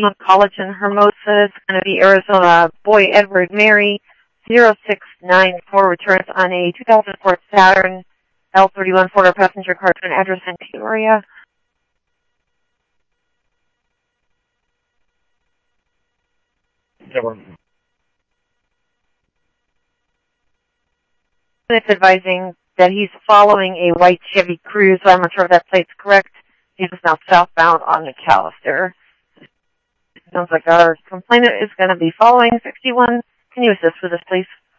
College in Hermosa. It's going to be Arizona. Boy Edward Mary 0694 returns on a 2004 Saturn L31 4-door passenger car to an address in Peoria. It's advising that he's following a white Chevy Cruze, so I'm not sure if that plate's correct. He's now southbound on McAllister. Sounds like our complainant is going to be following 61. Can you assist with this, please?